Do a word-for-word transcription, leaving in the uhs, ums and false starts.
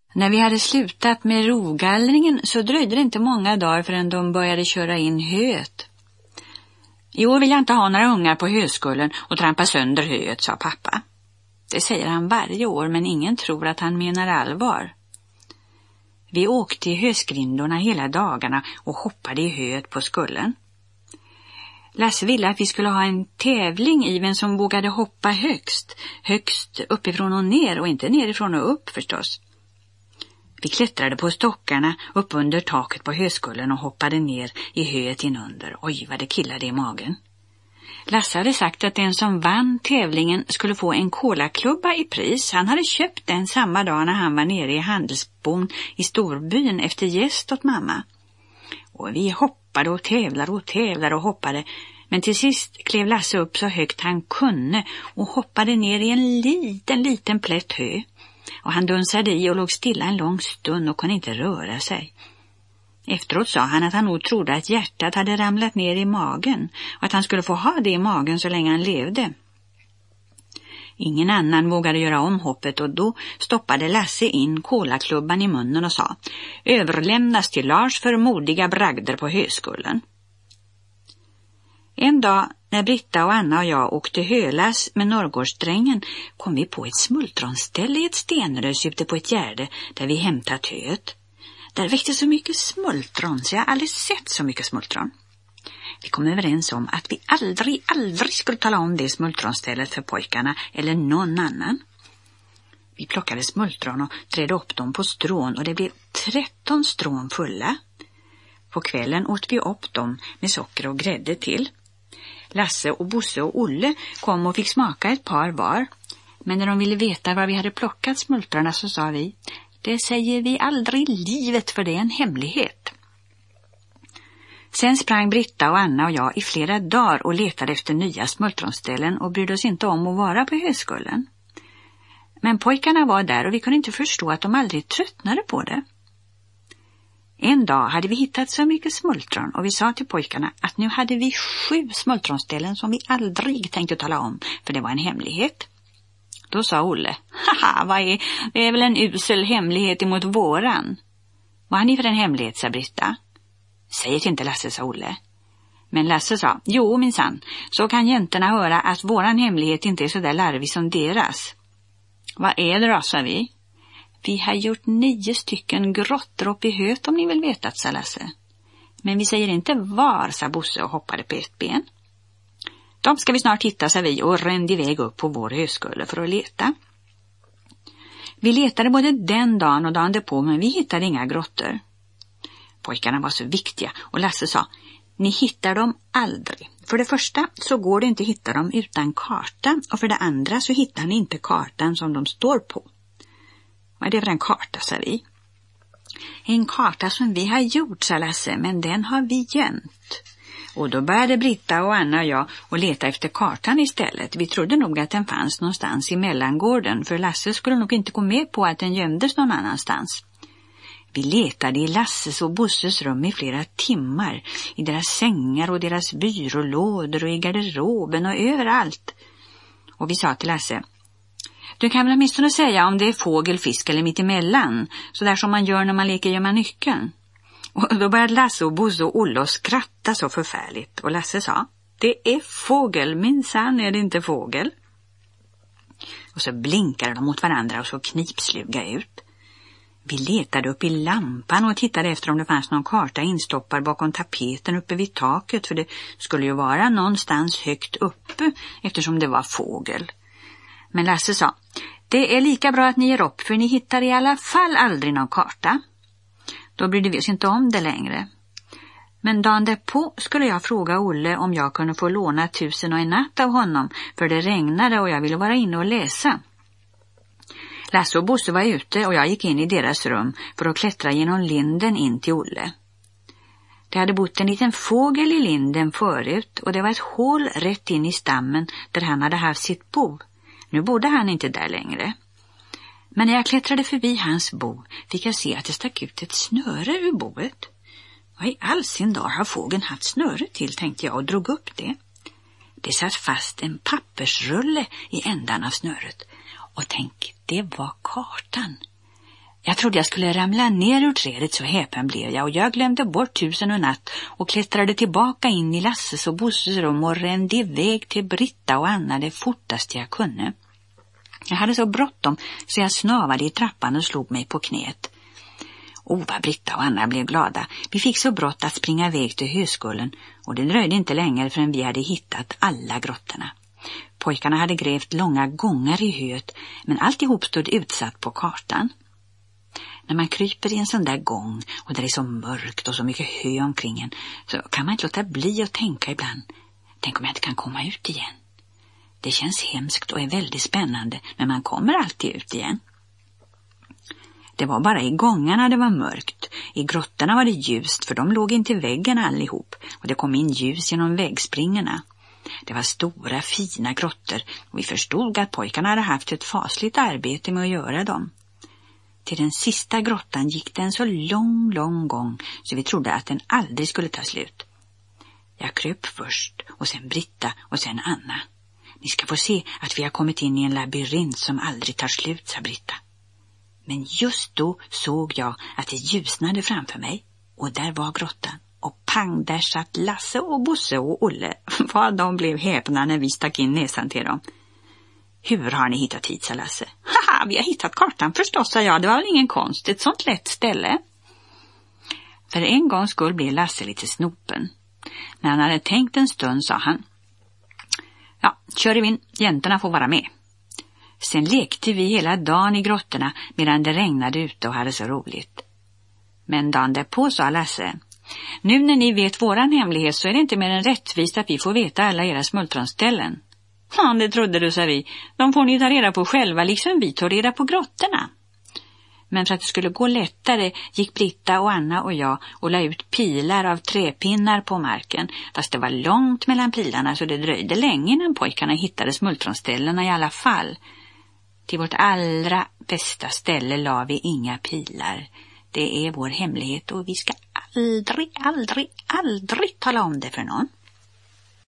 När vi hade slutat med rovgallringen så dröjde det inte många dagar förrän de började köra in höet. I år vill jag inte ha några ungar på höskullen och trampa sönder höet, sa pappa. Det säger han varje år, men ingen tror att han menar allvar. Vi åkte i hösgrindorna hela dagarna och hoppade i höet på skullen. Lasse ville att vi skulle ha en tävling i vem som vågade hoppa högst. Högst uppifrån och ner och inte nerifrån och upp förstås. Vi klättrade på stockarna upp under taket på höskullen och hoppade ner i höet inunder. Oj, vad det killade i magen. Lasse hade sagt att den som vann tävlingen skulle få en kolaklubba i pris. Han hade köpt den samma dag när han var nere i handelsbon i storbyn efter gäst åt mamma. Och vi hoppade och tävlade och tävlade och hoppade. Men till sist klev Lasse upp så högt han kunde och hoppade ner i en liten, liten plätt hö. Och han dunsade i och låg stilla en lång stund och kunde inte röra sig. Efteråt sa han att han nog trodde att hjärtat hade ramlat ner i magen och att han skulle få ha det i magen så länge han levde. Ingen annan vågade göra om hoppet och då stoppade Lasse in kolaklubban i munnen och sa: överlämnas till Lars för modiga bragder på höskullen. En dag när Britta och Anna och jag åkte hölas med Norrgårdsdrängen kom vi på ett smultronställe i ett stenrös ute på ett gärde där vi hämtat höet. Där växte så mycket smultron så jag aldrig sett så mycket smultron. Vi kom överens om att vi aldrig, aldrig skulle tala om det smultronstället för pojkarna eller någon annan. Vi plockade smultron och trädde upp dem på strån och det blev tretton strån fulla. På kvällen åt vi upp dem med socker och grädde till. Lasse och Bosse och Olle kom och fick smaka ett par var. Men när de ville veta var vi hade plockat smultrarna så sa vi: det säger vi aldrig i livet för det är en hemlighet. Sen sprang Britta och Anna och jag i flera dagar och letade efter nya smultronställen och brydde oss inte om att vara på höskullen. Men pojkarna var där och vi kunde inte förstå att de aldrig tröttnade på det. En dag hade vi hittat så mycket smultron och vi sa till pojkarna att nu hade vi sju smultronställen som vi aldrig tänkte tala om för det var en hemlighet. Då sa Olle: haha, vad är, det är väl en usel hemlighet emot våran. Vad har ni för en hemlighet, sa Britta. Säg inte Lasse, sa Olle. Men Lasse sa: jo minsann, så kan jäntorna höra att våran hemlighet inte är så där larvig som deras. Vad är det då, sa vi. Vi har gjort nio stycken grottor upp i höet om ni vill veta, sa Lasse. Men vi säger inte var, sa Bosse och hoppade på ett ben. De ska vi snart hitta, sa vi och rände iväg upp på vår höskulle för att leta. Vi letade både den dagen och dagen därpå men vi hittade inga grottor. Pojkarna var så viktiga och Lasse sa: ni hittar dem aldrig. För det första så går det inte att hitta dem utan karta och för det andra så hittar ni inte kartan som de står på. Vad är det för en karta, sa vi. En karta som vi har gjort, sa Lasse, men den har vi gömt. Och då började Britta och Anna och jag och leta efter kartan istället. Vi trodde nog att den fanns någonstans i mellangården för Lasse skulle nog inte gå med på att den gömdes någon annanstans. Vi letade i Lasses och Bosses rum i flera timmar, i deras sängar och deras byrålådor och i garderoben och överallt. Och vi sa till Lasse: du kan väl åtminstone säga om det är fågel, fisk eller mittemellan, så där som man gör när man leker gömma nyckeln. Och då började Lasse och Bosse och Olle skratta så förfärligt. Och Lasse sa: det är fågel, minsann är det inte fågel. Och så blinkade de mot varandra och så knipsluga ut. Vi letade upp i lampan och tittade efter om det fanns någon karta instoppad bakom tapeten uppe vid taket. För det skulle ju vara någonstans högt uppe eftersom det var fågel. Men Lasse sa: det är lika bra att ni ger upp för ni hittar i alla fall aldrig någon karta. Då brydde vi oss inte om det längre. Men dagen därpå skulle jag fråga Olle om jag kunde få låna tusen och en natt av honom för det regnade och jag ville vara inne och läsa. Lasse och Bosse var ute och jag gick in i deras rum för att klättra genom linden in till Olle. Det hade bott en liten fågel i linden förut och det var ett hål rätt in i stammen där han hade haft sitt bo. Nu bodde han inte där längre. Men när jag klättrade förbi hans bo fick jag se att det stack ut ett snöre ur boet. Vad i all sin dag har fågeln haft snöre till, tänkte jag och drog upp det. Det satt fast en pappersrulle i ändan av snöret. Och tänk, det var kartan. Jag trodde jag skulle ramla ner ur trädet, så häpen blev jag, och jag glömde bort tusen och natt och klättrade tillbaka in i Lasses och Bosses rum och rände iväg till Britta och Anna det fortaste jag kunde. Jag hade så bråttom så jag snavade i trappan och slog mig på knät. Oh, vad Britta och Anna blev glada. Vi fick så brått att springa iväg till höskullen, och det dröjde inte länge förrän vi hade hittat alla grottorna. Pojkarna hade grävt långa gångar i höet, men alltihop stod utsatt på kartan. När man kryper i en sån där gång och där det är så mörkt och så mycket hö omkring en, så kan man inte låta bli att tänka ibland. Tänk om jag inte kan komma ut igen. Det känns hemskt och är väldigt spännande, men man kommer alltid ut igen. Det var bara i gångarna det var mörkt. I grottorna var det ljust, för de låg inte i väggen allihop, och det kom in ljus genom väggspringerna. Det var stora, fina grottor, och vi förstod att pojkarna hade haft ett fasligt arbete med att göra dem. Till den sista grottan gick det en så lång, lång gång så vi trodde att den aldrig skulle ta slut. Jag kröp först, och sen Britta och sen Anna. Ni ska få se att vi har kommit in i en labyrint som aldrig tar slut, sa Britta. Men just då såg jag att det ljusnade framför mig, och där var grottan. Och pang, där satt Lasse och Bosse och Olle. Vad de blev häpna när vi stack in näsan till dem. Hur har ni hittat hit, sa Lasse. Haha, vi har hittat kartan förstås, sa jag. Det var väl ingen konst, ett sånt lätt ställe. För en gång skulle bli Lasse lite snopen. När han hade tänkt en stund sa han: ja, kör i vind, jäntorna får vara med. Sen lekte vi hela dagen i grottorna medan det regnade ute och hade så roligt. Men dagen därpå sa Lasse: nu när ni vet våran hemlighet så är det inte mer än rättvist att vi får veta alla era smultronställen. Ja, det trodde du, sa vi. De får ni ta reda på själva, liksom vi tog reda på grottorna. Men för att det skulle gå lättare gick Britta och Anna och jag och la ut pilar av träpinnar på marken. Fast det var långt mellan pilarna, så det dröjde länge innan pojkarna hittade smultronställena i alla fall. Till vårt allra bästa ställe la vi inga pilar. Det är vår hemlighet, och vi ska aldrig, aldrig, aldrig tala om det för någon.